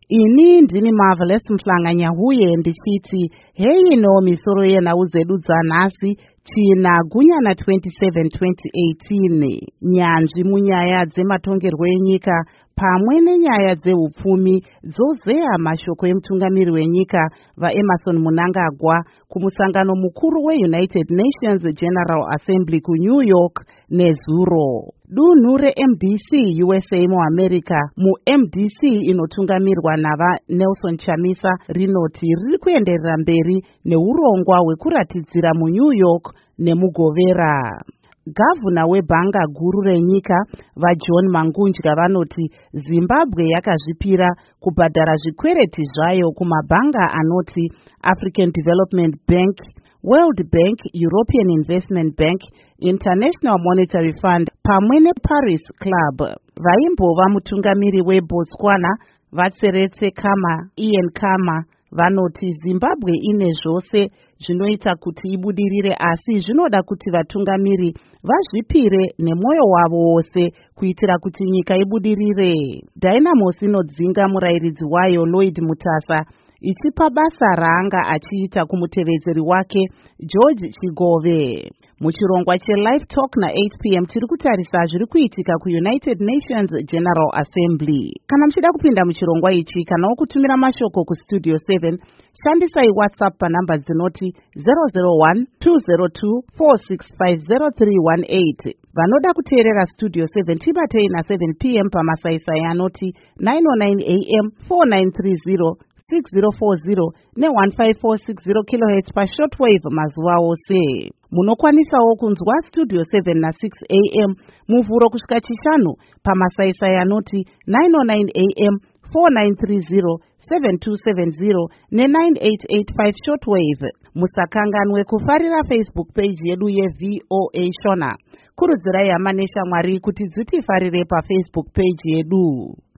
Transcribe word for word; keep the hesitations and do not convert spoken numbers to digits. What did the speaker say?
Ini ndini Marvelous Mhlanganya huye ndichiti hei no misoro yenhau dzedu dzanhasi china gunyana twenty-seven twenty eighteen. Nyanzvi munyaya dzematongerwo enyika pamwe nenyaya dzeupfumi dzozeya mashoko emutungamiri wenyika vaEmerson Mnangagwa kumusangano mukuru weUnited Nations General Assembly kuNew York nezuro. Dunhu reM D C U S A muAmerica muM D C inotungamirwa nava Nelson Chamisa rinoti riri kuenderera mberi neurongwa hwekuratidzira muNew York nemugovera. Gavana webhanga guru renyika vaJohn Mangunja vanoti Zimbabwe yakazvipira kubhadhara zvikwereti zvayo kumabhanga anoti African Development Bank, World Bank, European Investment Bank, International Monetary Fund pamwe neParis Club. Vaimbova mutungamiri weBotswana Vatseretse Khama Ian Khama vanoti Zimbabwe ine zvose zvinoita kuti ibudirire, asi zvinoda kuti vatungamiri vazvipire nemwoyo wavo wose kuitira kuti nyika ibudirire. Dynamos inodzinga murairidzi wayo Lloyd Mutasa ichipa basa raanga achiita kumutevedzeri wake George Chigove. Muchirongwa cheLive Talk na eight p m tiri kutarisa zviri kuitika kuUnited Nations General Assembly. Kana muchida kupinda muchirongwa ichi kanawo kutumira mashoko kustudio seven, shandisai WhatsApp panhamba dzinoti zero zero one two zero two four six five zero three one eight. Vanoda kuteerera Studio seven tibatei na seven p m pamasaisai anoti nine oh nine a m four nine three zero six zero four zero ne one five four six zero kilohertz pashortwave mazuva ose. Munokwanisawo kunzwa Studio seven na six a m muvhuro kusvika chishanu pamasaisai anoti nine oh nine a m four nine three zero seven two seven zero ne nine eight eight five shortwave. Musakanganwe kufarira Facebook page yedu yeV O A Shona. Kurudzirai hama neshamwari kuti dzitifarire paFacebook page yedu.